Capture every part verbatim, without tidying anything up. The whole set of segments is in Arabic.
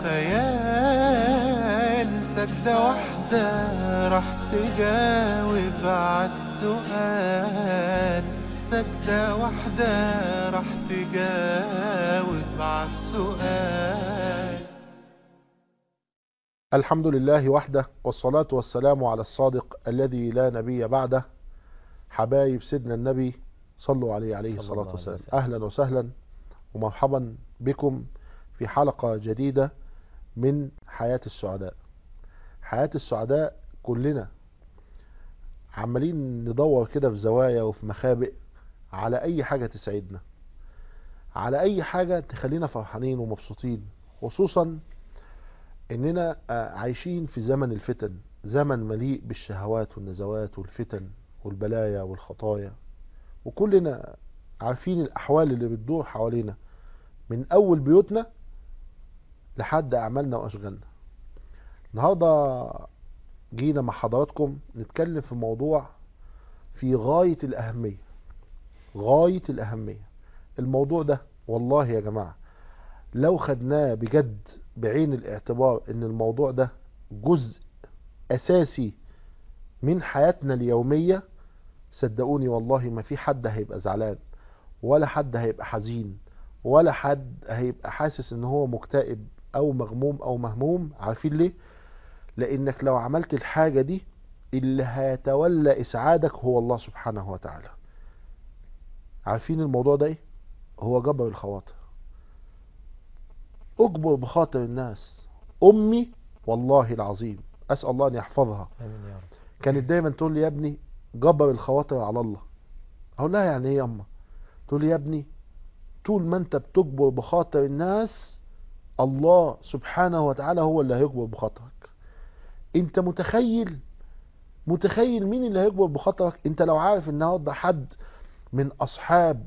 خيال سجدة واحدة راح تجاوب عالسؤال. سجدة واحدة راح تجاوب عالسؤال. الحمد لله وحده، والصلاة والسلام على الصادق الذي لا نبي بعده. حبايب سيدنا النبي صلوا عليه عليه الصلاة والسلام. أهلا وسهلا ومرحبا بكم في حلقة جديدة من حياة السعداء. حياة السعداء كلنا عمالين ندور كده في زوايا وفي مخابئ على أي حاجة تسعدنا، على أي حاجة تخلينا فرحانين ومبسوطين، خصوصا إننا عايشين في زمن الفتن، زمن مليء بالشهوات والنزوات والفتن والبلايا والخطايا، وكلنا عارفين الأحوال اللي بتدور حوالينا من أول بيوتنا لحد أعمالنا وأشغالنا. النهاردة جينا مع حضراتكم نتكلم في موضوع في غاية الأهمية، غاية الأهمية. الموضوع ده والله يا جماعة لو خدناه بجد بعين الاعتبار ان الموضوع ده جزء أساسي من حياتنا اليومية، صدقوني والله ما في حد هيبقى زعلان، ولا حد هيبقى حزين، ولا حد هيبقى حاسس ان هو مكتئب او مغموم او مهموم. عارفين ليه؟ لانك لو عملت الحاجة دي اللي هيتولى اسعادك هو الله سبحانه وتعالى. عارفين الموضوع ده ايه؟ هو جبر الخواطر. اجبر بخاطر الناس. امي والله العظيم اسأل الله ان يحفظها، آمين يا رب. كانت دايما تقول لي يا ابني جبر الخواطر على الله. اقول لها يعني ايه يا اما؟ تقول لي يا ابني طول ما انت بتجبر بخاطر الناس الله سبحانه وتعالى هو اللي هيجبر بخاطرك. انت متخيل متخيل مين اللي هيجبر بخاطرك؟ انت لو عارف النهارده حد من اصحاب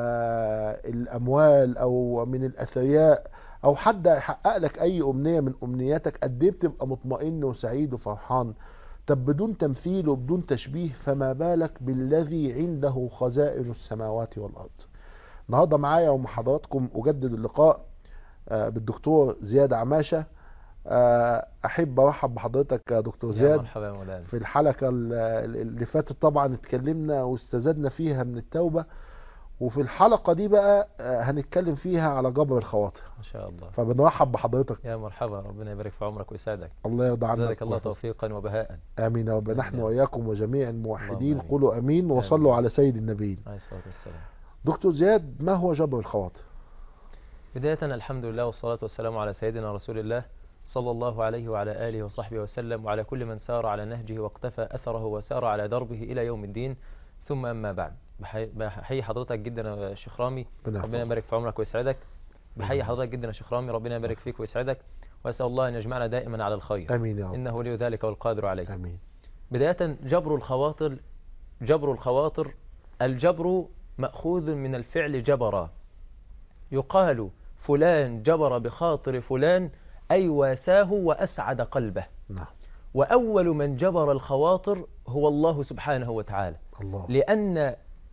الاموال او من الاثرياء او حد هيحقق لك اي امنية من امنياتك، قد ايه بتبقى مطمئن وسعيد وفرحان؟ طب بدون تمثيل وبدون تشبيه، فما بالك بالذي عنده خزائن السماوات والارض. النهارده معايا ومع حضراتكم اجدد اللقاء بالدكتور زياد عماشة. احب ارحب بحضرتك يا دكتور زياد. يا مرحبا يا مولانا. في الحلقة اللي فاتت طبعا اتكلمنا واستزدنا فيها من التوبة، وفي الحلقة دي بقى هنتكلم فيها على جبر الخواطر ان شاء الله. فبنرحب بحضرتك. يا مرحبا، ربنا يبارك في عمرك ويسعدك. الله يرضى عنك. زادك الله توفيقا وبهاء. امين يا رب. نحن واياكم وجميع الموحدين أمين. قولوا امين وصلوا آمين. على سيد النبيين عليه الصلاة والسلام. دكتور زياد، ما هو جبر الخواطر؟ بداية الحمد لله والصلاة والسلام على سيدنا رسول الله صلى الله عليه وعلى آله وصحبه وسلم، وعلى كل من سار على نهجه واقتفى أثره وسار على دربه إلى يوم الدين. ثم أما بعد، بحيي حضرتك جدا يا شيخ رامي، ربنا يبارك في عمرك ويسعدك. بحيي حضرتك جدا يا شيخ رامي، ربنا يبارك فيك ويسعدك، وأسأل الله أن يجمعنا دائما على الخير. امين يا رب. إنه ولي ذلك والقادر عليه. امين. بداية جبر الخواطر، جبر الخواطر الجبر مأخوذ من الفعل جبر. يقال فلان جبر بخاطر فلان أي واساه وأسعد قلبه. نعم. وأول من جبر الخواطر هو الله سبحانه وتعالى. الله. لأن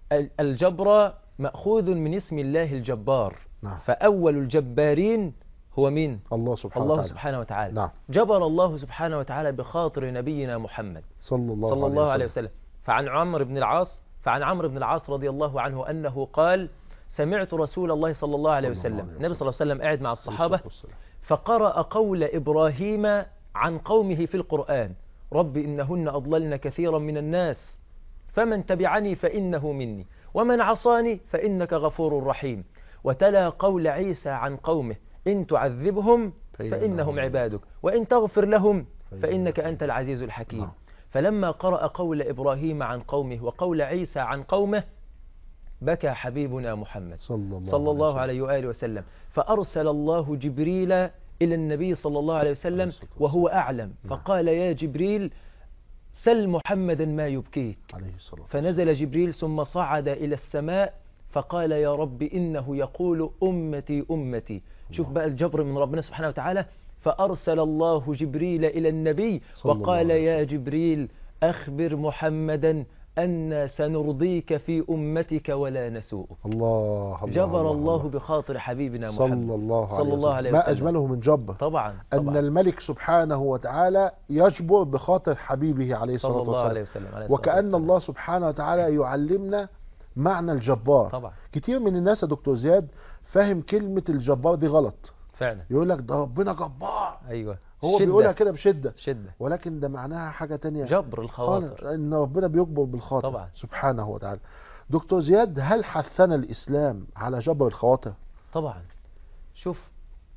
الجبر مأخوذ من اسم الله الجبار. نعم. فأول الجبارين هو مين؟ الله سبحانه الله وتعالى. سبحانه وتعالى. نعم. جبر الله سبحانه وتعالى بخاطر نبينا محمد صلى الله, صلى الله عليه, عليه وسلم. وسلم. فعن عمرو بن العاص فعن عمرو بن العاص رضي الله عنه أنه قال: سمعت رسول الله صلى الله عليه وسلم، النبي صلى الله عليه وسلم قاعد مع الصحابة فقرأ قول إبراهيم عن قومه في القرآن: رب إنهن أضللن كثيرا من الناس فمن تبعني فإنه مني ومن عصاني فإنك غفور رحيم. وتلا قول عيسى عن قومه: إن تعذبهم فإنهم عبادك وإن تغفر لهم فإنك أنت العزيز الحكيم. فلما قرأ قول إبراهيم عن قومه وقول عيسى عن قومه بكى حبيبنا محمد صلى الله, صلى الله عليه عليه وآله وسلم، فأرسل الله جبريل إلى النبي صلى الله عليه وسلم وهو أعلم، فقال: يا جبريل سل محمدا ما يبكيك. فنزل جبريل ثم صعد إلى السماء فقال: يا رب إنه يقول أمتي أمتي. شوف بقى الجبر من ربنا سبحانه وتعالى. فأرسل الله جبريل إلى النبي وقال: يا جبريل أخبر محمدا أن سنرضيك في أمتك ولا نسوءك. الله الله جبر الله, الله بخاطر حبيبنا صلى محمد الله عليه صلى الله عليه وسلم. وسلم. ما أجمله من جبر. طبعا, أن طبعا. الملك سبحانه وتعالى يجبر بخاطر حبيبه عليه صلى الصلاة الله عليه والسلام. وسلم. عليه الصلاة وكأن والسلام. الله سبحانه وتعالى يعلمنا معنى الجبار. طبعا. كتير من الناس يا دكتور زياد فاهم كلمة الجبار دي غلط. فعلا. يقول لك ده ربنا جبار. أيوة. هو شدة. بيقولها كده بشدة. شدة. ولكن ده معناها حاجة تانية. جبر الخواطر. ان ربنا بيجبر بالخاطر. طبعا. سبحانه وتعالى. دكتور زياد، هل حثنا الإسلام على جبر الخواطر؟ طبعا. شوف،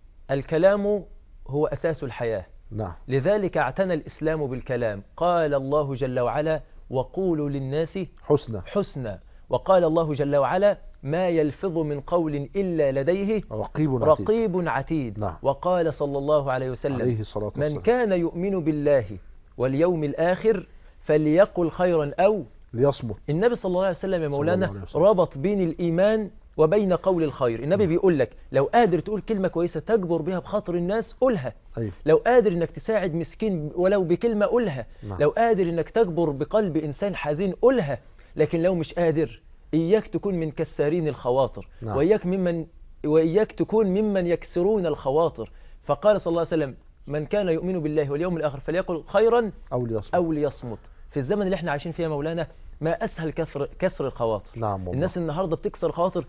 الكلام هو أساس الحياة. نعم. لذلك اعتنى الإسلام بالكلام. قال الله جل وعلا: وقولوا للناس حسنى. حسنى. وقال الله جل وعلا: ما يلفظ من قول إلا لديه رقيب عتيد. رقيب عتيد. نعم. وقال صلى الله عليه وسلم: عليه الصلاة والسلام: من كان يؤمن بالله واليوم الآخر فليقل خيرا أو ليصمت. النبي صلى الله عليه وسلم يا مولانا عليه وسلم. ربط بين الإيمان وبين قول الخير. النبي بيقول لك لو قادر تقول كلمة كويسة تجبر بها بخاطر الناس قولها. أيوه. لو قادر انك تساعد مسكين ولو بكلمة قولها. نعم. لو قادر انك تجبر بقلب إنسان حزين قولها. لكن لو مش قادر، إياك تكون من كسارين الخواطر. نعم. وإياك ممن وإياك تكون ممن يكسرون الخواطر. فقال صلى الله عليه وسلم: من كان يؤمن بالله واليوم الآخر فليقل خيرا أو ليصمت. أو ليصمت. في الزمن اللي احنا عايشين فيه يا مولانا ما أسهل كسر, كسر الخواطر. نعم والله. الناس النهاردة بتكسر الخواطر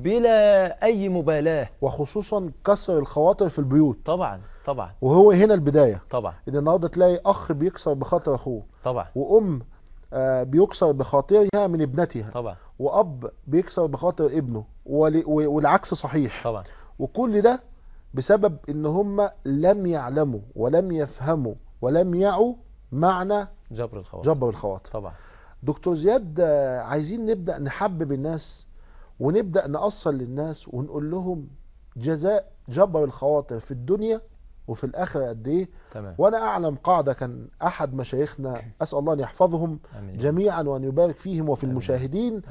بلا أي مبالاة. وخصوصا كسر الخواطر في البيوت. طبعا طبعا. وهو هنا البداية. طبعا. إن النهاردة تلاقي أخ بيكسر بخاطر أخوه. طبعا. وأم آه بيكسر بخاطرها من ابنتها. طبعا. وأب بيكسر بخاطر ابنه ول- والعكس صحيح. طبعا. وكل ده بسبب إن هم لم يعلموا ولم يفهموا ولم يعوا معنى جبر الخواطر. جبر الخواطر. طبعا. دكتور زياد، آه، عايزين نبدأ نحبب الناس ونبدأ نأصل للناس ونقول لهم جزاء جبر الخواطر في الدنيا وفي الآخرة قد إيه. تمام. وأنا أعلم قاعدة كان أحد مشايخنا، أسأل الله أن يحفظهم آمين. جميعا وأن يبارك فيهم وفي آمين. المشاهدين. آمين.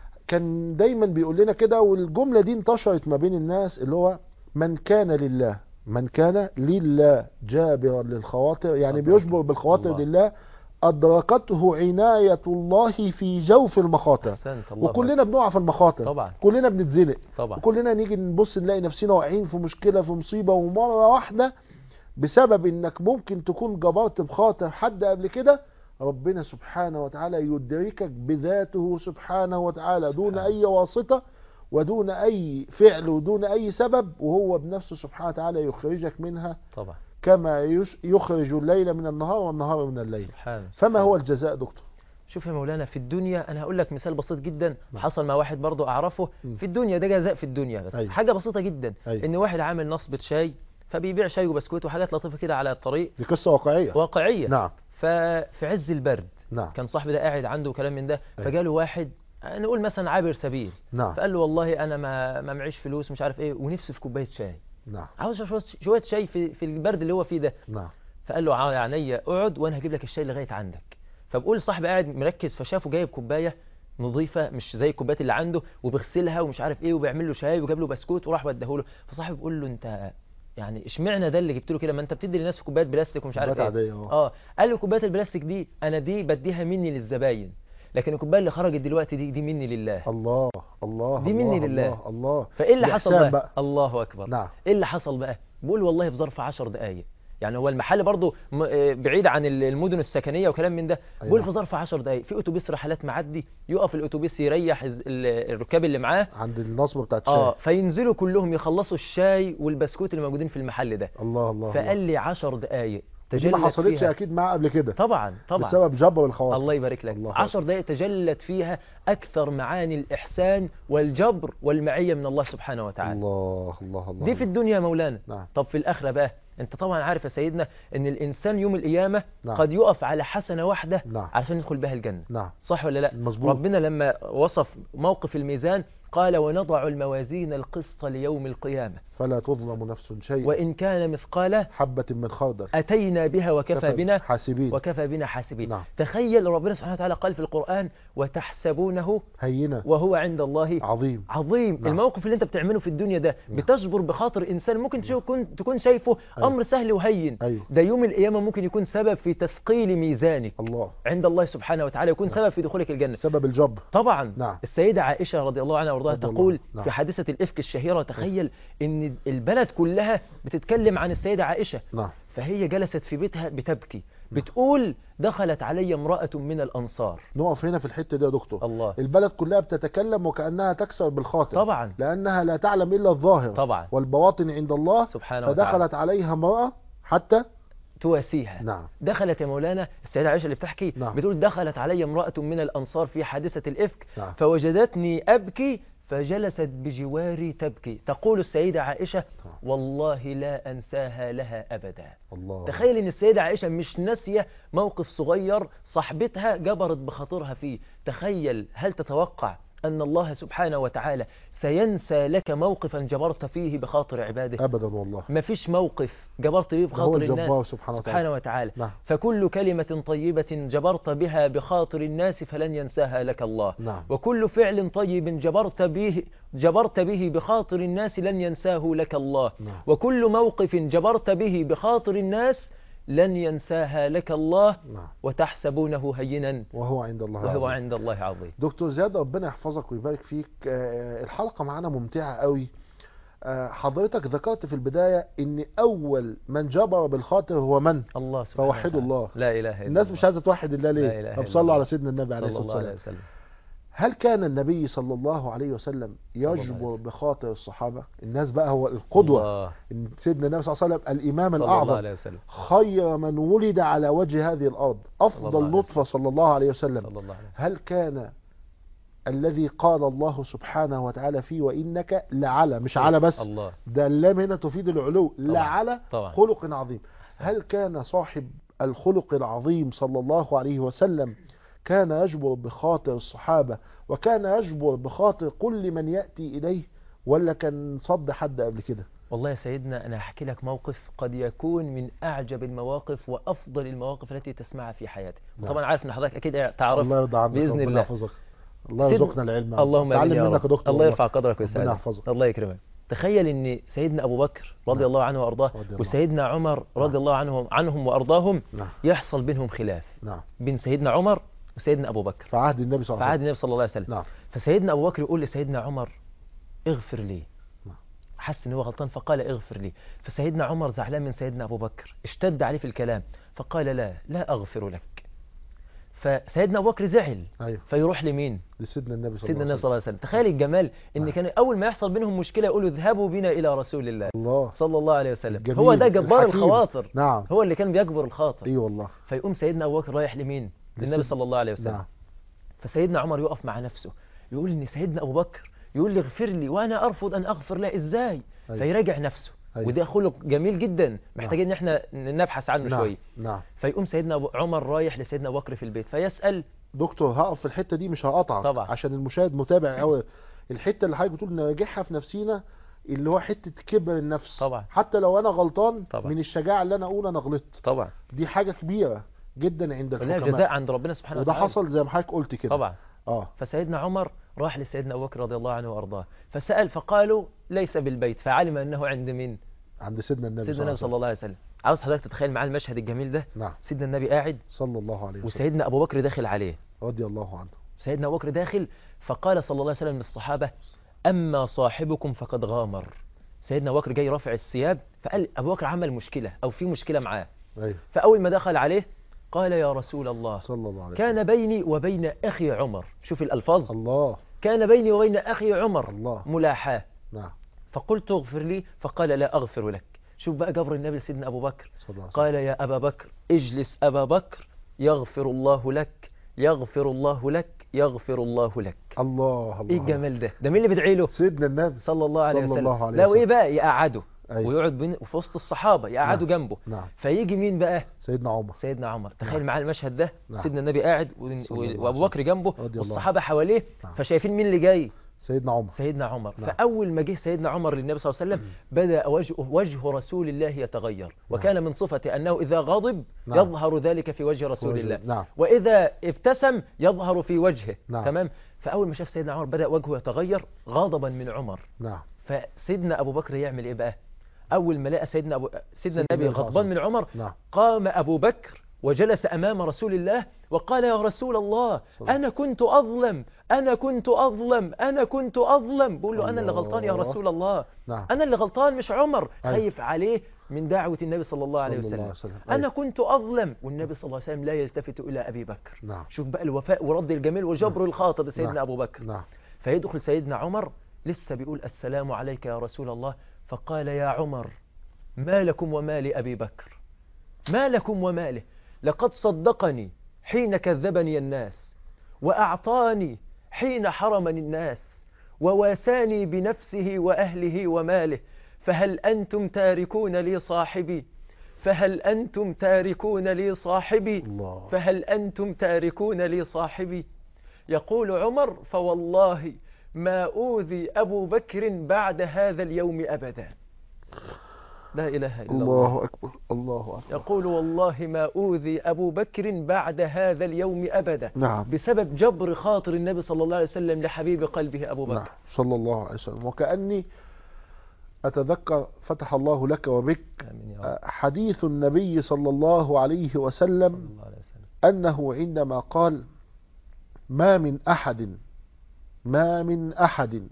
كان دايما بيقول لنا كده، والجملة دي انتشرت ما بين الناس، اللي هو من كان لله من كان لله جابرا للخواطر، يعني الله. بيجبر بالخواطر الله. لله، أدركته عناية الله في جوف المخاطر. أحسنت. الله وكلنا بنقع في المخاطر. طبعا. كلنا بنتزنق. طبعا. وكلنا نيجي نبص نلاقي نفسنا واقعين في مشكلة، في مصيبة، ومرة واحدة بسبب انك ممكن تكون جبرت بخاطر حد قبل كده، ربنا سبحانه وتعالى يدركك بذاته سبحانه وتعالى دون سبحانه. اي واسطة ودون اي فعل ودون اي سبب، وهو بنفسه سبحانه وتعالى يخرجك منها طبعا. كما يش- يخرج الليل من النهار والنهار من الليل. سبحانه. فما هو الجزاء دكتور؟ شوف يا مولانا، في الدنيا انا هقول لك مثال بسيط جدا نعم. حصل مع واحد برضو اعرفه. م. في الدنيا ده جزاء في الدنيا بس. أيوة. حاجة بسيطة جدا. أيوة. ان واحد عامل نصبة شاي فبيبيع شاي وبسكوت وحاجات لطيفة كده على الطريق. دي قصة واقعية. واقعية. نعم. ففي عز البرد نعم. كان صاحبي ده قاعد عنده كلام من ده. أيوة. فجاله واحد نقول مثلا عابر سبيل. نعم. فقال له والله انا ما ما معيش فلوس مش عارف ايه ونفسي في كوبايه شاي. نعم. عاوز شويه شويه شاي في في البرد اللي هو فيه ده. نعم. فقال له ع- عينيا اقعد وانا هجيب لك الشاي لغايه عندك. فبقول صاحبي قاعد مركز فشافه جايب كوبايه نظيفه مش زي الكوبايات اللي عنده وبيغسلها ومش عارف ايه وبيعمل له شاي وجاب له بسكوت وراح وداه له. فصاحبي بيقول له انت يعني اشمعنى ده اللي جبت له كده، ما انت بتدي للناس في كوبايات بلاستيك ومش عارف ايه. كوبايات عادية، اه. اه قال له كوبايات البلاستيك دي انا دي بديها مني للزباين، لكن الكوبايه اللي خرجت دلوقتي دي دي مني لله. الله الله دي مني الله لله. الله, الله. فايه اللي دي حصل إحسان بقى؟ الله اكبر. نعم. ايه اللي حصل بقى؟ بقول والله في ظرف عشر دقائق، يعني هو المحل برضه م- آه بعيد عن ال- المدن السكنيه وكلام من ده. أي بقول نعم. في ظرف عشر دقائق في اتوبيس رحلات معدي يقف الاتوبيس يريح الز- ال- الركاب اللي معاه عند النصبة بتاعت الشاي. اه فينزلوا كلهم يخلصوا الشاي والبسكوت اللي موجودين في المحل ده. الله الله فقال الله. لي عشر دقائق دي تجلت ما حصلتش فيها. اكيد معاه قبل كده. طبعا طبعا بسبب جبر الخواطر. الله يبارك لك. الله عشر دقائق تجلت فيها أكثر معاني الإحسان والجبر والمعية من الله سبحانه وتعالى. الله الله الله. دي في الدنيا يا مولانا. نعم. طب في الآخرة بقى، أنت طبعا عارف يا سيدنا أن الإنسان يوم القيامة نعم. قد يقف على حسنة واحدة نعم. عشان يدخل بها الجنة. نعم. صح ولا لا؟ مظبوط. ربنا لما وصف موقف الميزان قال ونضع الموازين القسط ليوم القيامة فلا تظلم نفس شيئا وإن كان مثقال حبة من خردل أتينا بها وكفى كفى بنا حاسبين. وكفى بنا حاسبين. نعم. تخيل ربنا سبحانه وتعالى قال في القرآن وتحسبونه هينة وهو عند الله عظيم. عظيم. نعم. الموقف اللي انت بتعمله في الدنيا ده نعم. بتجبر بخاطر إنسان ممكن تكون تكون شايفه أيوه. أمر سهل وهين. أيوه. ده يوم القيامة ممكن يكون سبب في تثقيل ميزانك الله عند الله سبحانه وتعالى، يكون نعم. سبب في دخولك الجنة. سبب الجبر. طبعا. نعم. السيدة عائشة رضي الله عنها وارضاها رضي الله. تقول نعم. في حادثة الإفك الشهيرة، تخيل ان البلد كلها بتتكلم عن السيدة عائشة، نعم. فهي جلست في بيتها بتبكي، بتقول دخلت علي امرأة من الأنصار. نقف هنا في الحتة دي يا دكتور. الله. البلد كلها بتتكلم وكأنها تكسر بالخاطر طبعا. لأنها لا تعلم إلا الظاهر طبعا. والبواطن عند الله سبحانه فدخلت وتعالى. عليها امرأة حتى تواسيها. نعم. دخلت يا مولانا السيدة عائشة اللي بتحكي نعم. بتقول دخلت علي امرأة من الأنصار في حادثة الإفك نعم. فوجدتني أبكي فجلست بجواري تبكي. تقول السيدة عائشة والله لا أنساها لها أبدا. الله. تخيل ان السيدة عائشة مش ناسية موقف صغير صاحبتها جبرت بخاطرها فيه. تخيل، هل تتوقع أن الله سبحانه وتعالى سينسى لك موقفا جبرت فيه بخاطر عباده؟ أبدا والله. ما فيش موقف جبرت به هو بخاطر الجبار الناس سبحانه وتعالى. سبحانه وتعالى. نعم. فكل كلمة طيبة جبرت بها بخاطر الناس فلن ينساها لك الله. نعم. وكل فعل طيب جبرت به جبرت به بخاطر الناس لن ينساه لك الله. نعم. وكل موقف جبرت به بخاطر الناس لن ينساها لك الله. نعم. وتحسبونه هينا وهو عند الله وهو عظيم. عند الله عظيم. دكتور زياد ربنا يحفظك ويبارك فيك. آه، الحلقة معانا ممتعة قوي. آه، حضرتك ذكرت في البداية ان اول من جبر بالخاطر هو من؟ الله سبحانه فوحدوا وتعالى. الله. لا اله الا الناس الله. مش عايزة توحد الله لا ليه؟ إله طب إلا صلوا الله. على سيدنا النبي عليه صلى الصلاة الله عليه والسلام. وسلم. هل كان النبي صلى الله عليه وسلم الله عليه يجبر وسلم. بخاطر الصحابة؟ الناس بقى هو القدوة. الله. إن سيدنا النبي صلى الله عليه وسلم الإمام صلى الله الأعظم عليه وسلم. خير من ولد على وجه هذه الأرض صلى أفضل الله عليه نطفة صلى الله عليه وسلم. صلى الله عليه وسلم. هل كان الذي قال الله سبحانه وتعالى فيه وإنك لعلى، مش على بس، الله. ده اللام هنا تفيد العلو، لعلى طبعا. خلق عظيم. هل كان صاحب الخلق العظيم صلى الله عليه وسلم كان يجبر بخاطر الصحابة وكان يجبر بخاطر كل من يأتي إليه، ولا كان صد حد قبل كده؟ والله يا سيدنا أنا هحكي لك موقف قد يكون من أعجب المواقف وأفضل المواقف التي تسمعها في حياتك. نعم. وطبعا عارف أن حضرتك أكيد تعرف. الله يرضى عنك. بإذن ربنا الله. يحفظك. الله سيد- يرزقنا العلم. اللهم آمين تعلم يا منك رب. يا دكتور. الله يرفع قدرك ويسعدك. ربنا يحفظك. الله يكرمك. تخيل ان سيدنا ابو بكر رضي نعم. الله عنه وارضاه رضي الله. وسيدنا عمر رضي الله عنهم عنهم وارضاهم نعم. يحصل بينهم خلاف نعم. بين سيدنا عمر وسيدنا ابو بكر في عهد النبي صلى في الله عهد عليه النبي صلى الله عليه وسلم. وسلم. نعم. فسيدنا ابو بكر يقول لسيدنا عمر اغفر لي. نعم. حس ان هو غلطان فقال اغفر لي. فسيدنا عمر زعلان من سيدنا ابو بكر اشتد عليه في الكلام فقال لا لا اغفر لك. فسيدنا ابو بكر زعل. أيوه. فيروح لمين؟ لسيدنا النبي صلى سيدنا الله النبي عليه صلى وسلم. الله عليه وسلم. تخيل الجمال ان نعم. كان اول ما يحصل بينهم مشكله يقولوا اذهبوا بنا الى رسول الله الله. صلى الله عليه وسلم. الجميل هو ده جبار الحكيم. الخواطر. نعم. هو اللي كان بيجبر الخاطر. اي والله. فيقوم سيدنا ابو بكر رايح لمين؟ للنبي لسيد- صلى الله عليه وسلم. نعم. فسيدنا عمر يقف مع نفسه يقول ان سيدنا ابو بكر يقول لي اغفر لي وانا ارفض ان اغفر له ازاي؟ أيوه. فيراجع نفسه. أيوه. وده خلق جميل جدا محتاجين ان احنا نبحث عنه نعم. شويه. نعم. فيقوم سيدنا أبو عمر رايح لسيدنا ابو بكر في البيت فيسال. دكتور هقف في الحتة دي مش هقطعك طبعا. عشان المشاهد متابع قوي. الحتة اللي حضرتك بتقول نراجعها في نفسينا اللي هو حتة كبر النفس. طبعا. حتى لو انا غلطان طبعا. من الشجاعة اللي انا اقول انا غلطت. طبعا. دي حاجة كبيرة جدا عند ولها الحكماء. جزاء عند ربنا سبحانه وده وتعالى. حصل زي ما حضرتك قلت كده. طبعا. اه. فسيدنا عمر راح لسيدنا ابو بكر رضي الله عنه وارضاه فسال فقالوا ليس بالبيت فعلم انه عند مين؟ عند سيدنا النبي سيدنا النبي صلى الله عليه وسلم. عاوز حضرتك تتخيل معاه المشهد الجميل ده. نعم. سيدنا النبي قاعد صلى الله عليه وسلم. وسيدنا ابو بكر داخل عليه رضي الله عنه. سيدنا ابو بكر داخل فقال صلى الله عليه وسلم للصحابه اما صاحبكم فقد غامر. سيدنا ابو بكر جاي رافع الثياب فقال ابو بكر عمل مشكله او في مشكله معاه. ايوه. فاول ما دخل عليه قال يا رسول الله صلى الله عليه وسلم. كان بيني وبين اخي عمر. شوف الالفاظ. الله. كان بيني وبين اخي عمر الله. ملاحاه. نعم. فقلت اغفر لي فقال لا أغفر لك. شوف بقى جبر النبي لسيدنا أبو بكر. صلى الله عليه وسلم. قال يا أبا بكر اجلس أبا بكر يغفر الله لك يغفر الله لك يغفر الله لك. الله الله. ايه الجمال ده؟ ده مين اللي بيدعي له؟ سيدنا النبي صلى الله عليه صلى وسلم. الله عليه لو وسلم. ايه بقى يقعده. أيوة. ويقعد بين في وسط الصحابة يقعدوا نعم. جنبه. نعم. فيجي مين بقى؟ سيدنا عمر. سيدنا عمر. تخيل نعم. معاه المشهد ده. نعم. سيدنا النبي قاعد و... صلى الله عليه وابو بكر جنبه رضي الله والصحابة حواليه. نعم. فشايفين مين اللي جاي؟ سيدنا عمر سيدنا عمر نعم. فأول ما جه سيدنا عمر للنبي صلى الله عليه وسلم بدأ وجه, وجه رسول الله يتغير، وكان من صفته أنه إذا غضب نعم. يظهر ذلك في وجه رسول وجه. الله نعم. وإذا ابتسم يظهر في وجهه. نعم. تمام. فأول ما شاف سيدنا عمر بدأ وجهه يتغير غضبا من عمر. نعم. فسيدنا أبو بكر يعمل إيه بقى؟ أول ما لقى سيدنا أبو سيدنا النبي النبي غضبان من عمر نعم. قام أبو بكر وجلس أمام رسول الله وقال يا رسول الله أنا كنت أظلم أنا كنت أظلم أنا كنت أظلم. بقول له أنا اللي غلطان يا رسول الله. نعم. أنا اللي غلطان مش عمر. أيوة. خايف عليه من دعوة النبي صلى الله عليه صلى الله وسلم, عليه وسلم. أنا أيوة. كنت أظلم والنبي صلى الله عليه وسلم لا يلتفت إلى أبي بكر. نعم. شوف بقى الوفاء ورد الجميل وجبر نعم. الخاطر سيدنا نعم. أبو بكر. نعم. فيدخل سيدنا عمر لسه بيقول السلام عليك يا رسول الله، فقال يا عمر ما لكم وما لأبي بكر، ما لكم وماله، لقد صدقني حين كذبني الناس وأعطاني حين حرمني الناس وواساني بنفسه وأهله وماله، فهل أنتم تاركون لي صاحبي فهل أنتم تاركون لي صاحبي الله. فهل أنتم تاركون لي صاحبي. يقول عمر فوالله ما أوذي أبو بكر بعد هذا اليوم أبدا. لا إله إلا الله. الله أكبر الله أكبر. يقول والله ما أوذي أبو بكر بعد هذا اليوم أبدا. نعم. بسبب جبر خاطر النبي صلى الله عليه وسلم لحبيب قلبه أبو بكر. نعم. صلى الله عليه وسلم. وكأني أتذكر فتح الله لك وبك آمين يا رب. حديث النبي صلى الله عليه وسلم صلى الله عليه وسلم أنه عندما قال ما من أحد ما من أحد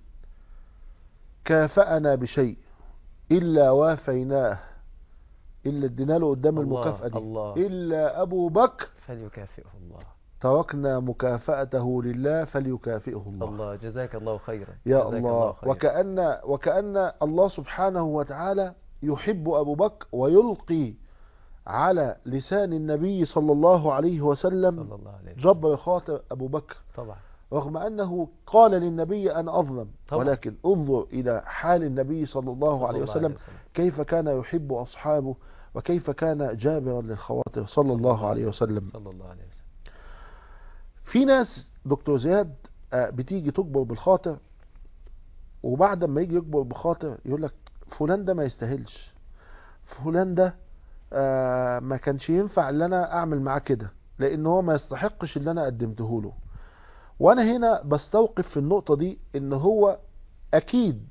كافأنا بشيء إلا وافيناه، إلا ادينا له قدام الله المكافأة دي الله. إلا أبو بكر فليكافئه الله. تركنا مكافأته لله فليكافئه الله. الله جزاك الله خيرا يا جزاك الله. خيرا. وكأن وكأن الله سبحانه وتعالى يحب أبو بكر ويلقي على لسان النبي صلى الله عليه وسلم صلى الله عليه وسلم. جبر خاطر أبو بكر، طبعا رغم أنه قال للنبي أنا أظلم، طبعا. ولكن انظر إلى حال النبي صلى الله صلى عليه الله وسلم عليه وسلم. كيف كان يحب أصحابه وكيف كان جابرا للخواطر صلى الله عليه وسلم. صلى الله عليه وسلم. في ناس دكتور زياد آه، بتيجي تكبر بالخاطر، وبعد ما يجي يكبر بخاطر يقول لك فلان ده ما يستاهلش، فلان ده آه، ما كانش ينفع ان انا اعمل معاه كده لان هو ما يستحقش اللي انا قدمته له. وانا هنا بستوقف في النقطة دي ان هو اكيد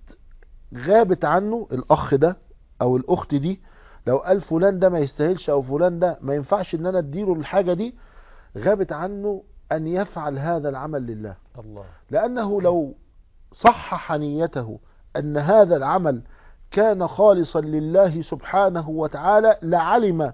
غابت عنه الاخ ده او الاخت دي، لو قال فلان ده ما يستاهلش او فلان ده ما ينفعش ان انا اديله الحاجة دي، غابت عنه ان يفعل هذا العمل لله. الله. لانه لو صحح نيته ان هذا العمل كان خالصا لله سبحانه وتعالى لعلم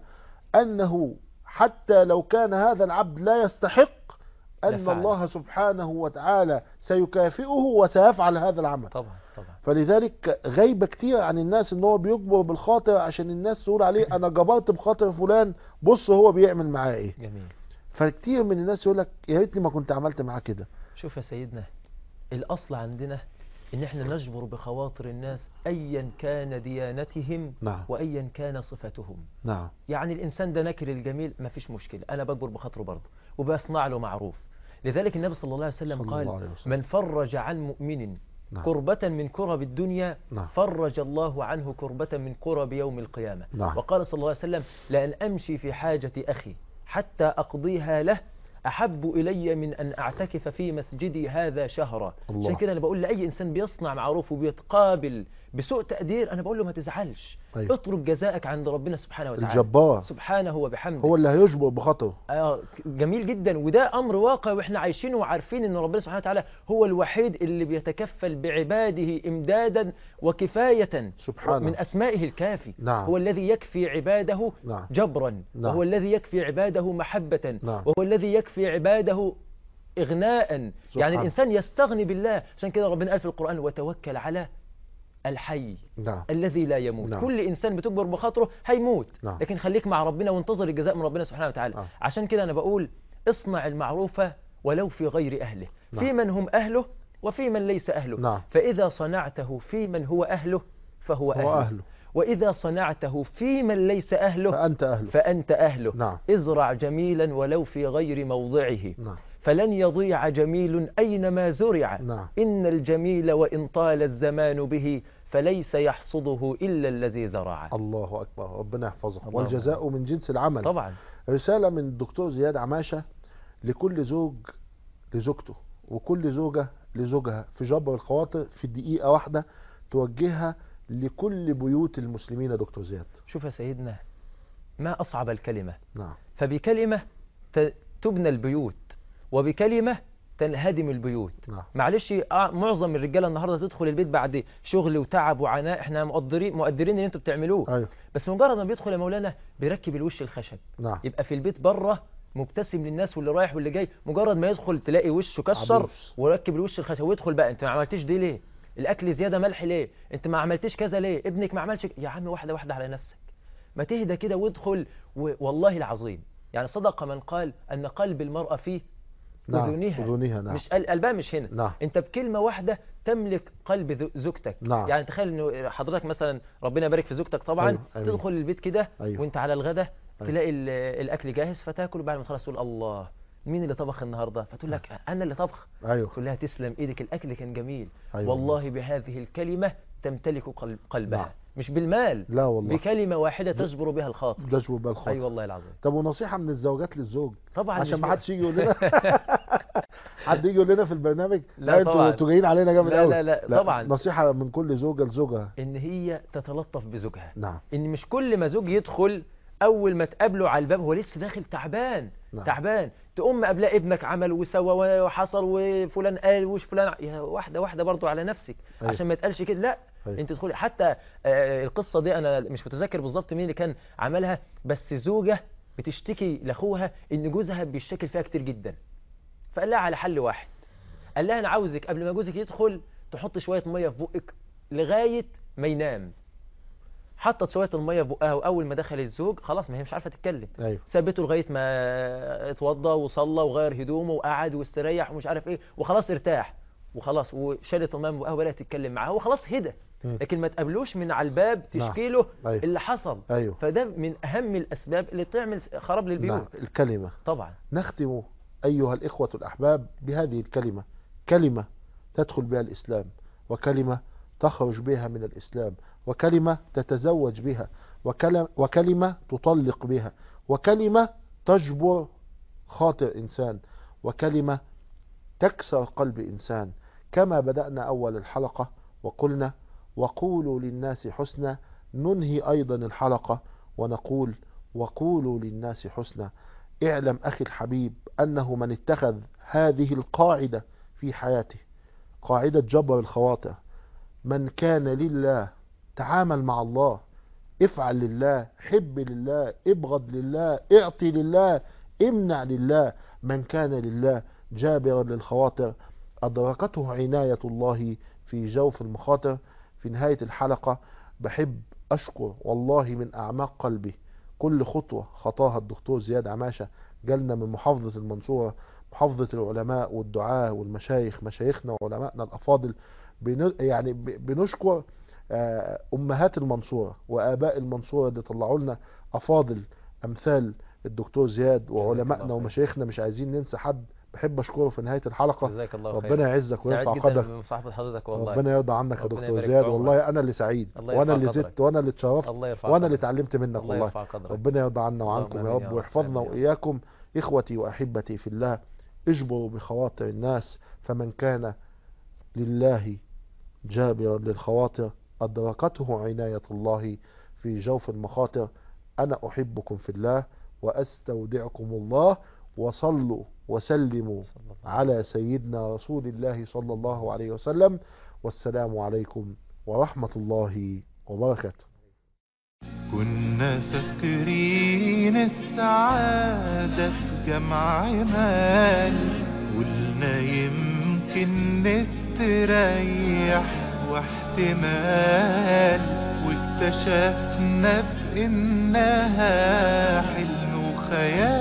انه حتى لو كان هذا العبد لا يستحق ان لفعل. الله سبحانه وتعالى سيكافئه وسيفعل هذا العمل. طبعا طبعا. فلذلك غيبة كتير عن الناس ان هو بيجبر بالخاطر عشان الناس تقول عليه انا جبرت بخاطر فلان، بص هو بيعمل معاه ايه. جميل. فكتير من الناس يقول لك يا ريتني ما كنت عملت معاه كده. شوف يا سيدنا، الأصل عندنا إن إحنا نجبر بخواطر الناس أيا كان ديانتهم نعم. وأيا كان صفتهم. نعم. يعني الإنسان ده نكر الجميل ما فيش مشكلة، أنا بجبر بخاطره برضه وبصنع له معروف. لذلك النبي صلى الله عليه وسلم صلى قال الله عليه وسلم. من فرج عن مؤمن نعم. كربة من كرب الدنيا نعم. فرج الله عنه كربة من كرب يوم القيامة. نعم. وقال صلى الله عليه وسلم لأن أمشي في حاجة أخي حتى أقضيها له أحب إلي من أن أعتكف في مسجدي هذا شهرا. الله. عشان كده أنا بقول لأي إنسان بيصنع معروف وبيتقابل بسوء تقدير أنا بقول له ما تزعلش. أيوة. اترك جزاءك عند ربنا سبحانه وتعالى. الجبار سبحانه وبحمده هو اللي هيجبر بخاطره. آه جميل جدا، وده أمر واقع وإحنا عايشينه وعارفين إن ربنا سبحانه وتعالى هو الوحيد اللي بيتكفل بعباده إمدادا وكفاية. سبحانه. من أسمائه الكافي. نعم. هو الذي يكفي عباده نعم. جبرا. نعم. وهو الذي يكفي عباده محبة. نعم. وهو الذي يكفي عباده إغناء. سبحانه. يعني الإنسان يستغني بالله. عشان كده ربنا قال في القرآن وتوكل على الحي نعم. الذي لا يموت. نعم. كل إنسان بتكبر بخاطره هيموت. نعم. لكن خليك مع ربنا وانتظر الجزاء من ربنا سبحانه وتعالى. نعم. عشان كده أنا بقول اصنع المعروف ولو في غير أهله. نعم. في من هم أهله وفي من ليس أهله. نعم. فإذا صنعته في من هو أهله فهو أهله, هو أهله. وإذا صنعته في من ليس أهله فأنت أهله. فأنت أهله. نعم. ازرع جميلا ولو في غير موضعه. نعم. فلن يضيع جميل أينما زرع. نعم. إن الجميل وإن طال الزمان به فليس يحصده إلا الذي زرع. الله أكبر، ربنا يحفظه. الله والجزاء أكبر. من جنس العمل. طبعا. رسالة من الدكتور زياد عماشة لكل زوج لزوجته، وكل زوجة لزوجها، في جبر الخواطر في دقيقة واحدة توجهها لكل بيوت المسلمين يا دكتور زياد. شوف يا سيدنا، ما أصعب الكلمة. نعم. فبكلمة ت- تبنى البيوت، وبكلمة تنهدم البيوت. نعم. معلش، آه، معظم الرجاله النهارده تدخل البيت بعد شغل وتعب وعناء، احنا مقدرين مقدرين اللي انتوا بتعملوه. أيوه. بس مجرد ما بيدخل يا مولانا بيركب الوش الخشب. نعم. يبقى في البيت بره مبتسم للناس واللي رايح واللي جاي، مجرد ما يدخل تلاقي وشه كشر عبوس. وركب الوش الخشب، ويدخل بقى انت ما عملتيش دي ليه؟ الاكل زياده ملح ليه؟ انت ما عملتيش كذا ليه؟ ابنك ما عملش ك- يا عم واحده واحده على نفسك، ما تهدى كده وادخل. و... والله العظيم يعني صدق من قال ان قلب المرأة فيه نعم. أذنها. أذنها. نعم. مش قل- قلبها مش هنا. نعم. انت بكلمة واحدة تملك قلب ذو- زوجتك. نعم. يعني تخيل انه حضرتك مثلا، ربنا يبارك في زوجتك طبعا. أيوه. أيوه. تدخل البيت كده. أيوه. وانت على الغدا. أيوه. تلاقي ال- الاكل جاهز فتاكل، وبعد ما تخلص تقول الله مين اللي طبخ النهارده؟ فتقول لك انا اللي طبخ. أيوه. تقول لها تسلم ايدك، الاكل كان جميل. أيوه. والله بهذه الكلمة تمتلك قلب قلبها. نعم. مش بالمال، لا والله. بكلمة واحدة تجبر بها الخاطر. جذب بالخاطر. اي والله العظيم. طب ونصيحة من الزوجات للزوج طبعا عشان مش ما ب- حدش يجي يقول لنا حد يجي يقول لنا في البرنامج لا انتوا طبعا. انتوا جايين علينا جامد لا قوي. لا لا طبعا. نصيحة من كل زوجة لزوجها. ان هي تتلطف بزوجها. نعم. ان مش كل ما زوج يدخل اول ما تقابله على الباب هو لسه داخل تعبان. نعم. تعبان تقوم قبلها ابنك عمل وسوى وحصل وفلان قال وش فلان ع- يا واحده واحده برضو على نفسك. أيوه. عشان ما يتقالش كده. لا. أيوه. انت تدخلي حتى آه، القصه دي انا مش متذكر بالظبط مين اللي كان عملها، بس زوجه بتشتكي لاخوها ان جوزها بيشتكي فيها كتير جدا. فقال لها على حل واحد. قال لها انا عاوزك قبل ما جوزك يدخل تحط شويه ميه في بقك لغايه ما ينام. حطت شويه الميه في بقها، واول ما دخل الزوج خلاص ما هي مش عارفه تتكلم. ايوه. سابته لغايه ما اتوضى وصلى وغير هدومه وقعد واستريح ومش عارف ايه، وخلاص ارتاح وخلاص، وشالت الميه من بقها وبدات تتكلم معاه، هو خلاص هدى. مم. لكن ما تقابلوش من على الباب نعم. تشكي له أيوه. اللي حصل. ايوه. فده من اهم الاسباب اللي تعمل خراب للبيوت. نعم. الكلمة. طبعا. نختم أيها الإخوة الأحباب بهذه الكلمة، كلمة تدخل بها الإسلام، وكلمة تخرج بها من الإسلام، وكلمة تتزوج بها، وكلمة, وكلمة تطلق بها، وكلمة تجبر خاطر إنسان، وكلمة تكسر قلب إنسان. كما بدأنا أول الحلقة وقلنا وقولوا للناس حسنا، ننهي أيضا الحلقة ونقول وقولوا للناس حسنا. اعلم أخي الحبيب أنه من اتخذ هذه القاعدة في حياته، قاعدة جبر الخواطر، من كان لله تعامل مع الله، افعل لله، حب لله، ابغض لله، اعطي لله، امنع لله. من كان لله جابرا للخواطر أدركته عناية الله في جوف المخاطر. في نهاية الحلقة بحب أشكر والله من أعماق قلبي كل خطوة خطاها الدكتور زياد عماشة، جالنا من محافظة المنصورة، محافظة العلماء والدعاة والمشايخ، مشايخنا وعلمائنا الأفاضل. بن- يعني ب- بنشكر آه، أمهات المنصورة وآباء المنصورة اللي طلعوا لنا أفاضل أمثال الدكتور زياد، وعلمائنا الله ومشايخنا مش عايزين ننسى حد. بحب أشكره في نهاية الحلقة. جزاك الله خير. ربنا يعزك ويرفع سعيد جدا قدرك. بمصاحبة حضرتك والله. ربنا يرضى عنك يا ربنا دكتور يبارك زياد. في عمرك. والله انا اللي سعيد، الله وانا يرفع اللي قدرك. زدت، وانا اللي اتشرفت، الله يرفع وانا اللي قدرك. اتعلمت منك الله والله. يرفع قدرك. ربنا يرضى عنا وعنكم اللهم يا آمين رب، يا رب. ويحفظنا آمين يا رب. واياكم. اخوتي واحبتي في الله، اجبروا بخواطر الناس، فمن كان لله جابرا للخواطر أدركته عناية الله في جوف المخاطر. أنا أحبكم في الله وأستودعكم الله، وصلوا وسلموا على سيدنا رسول الله صلى الله عليه وسلم، والسلام عليكم ورحمة الله وبركاته. كنا فاكرين السعادة في جمع مال، قلنا يمكن نستريح واحتمال، واكتشفنا بإنها حلم وخيال.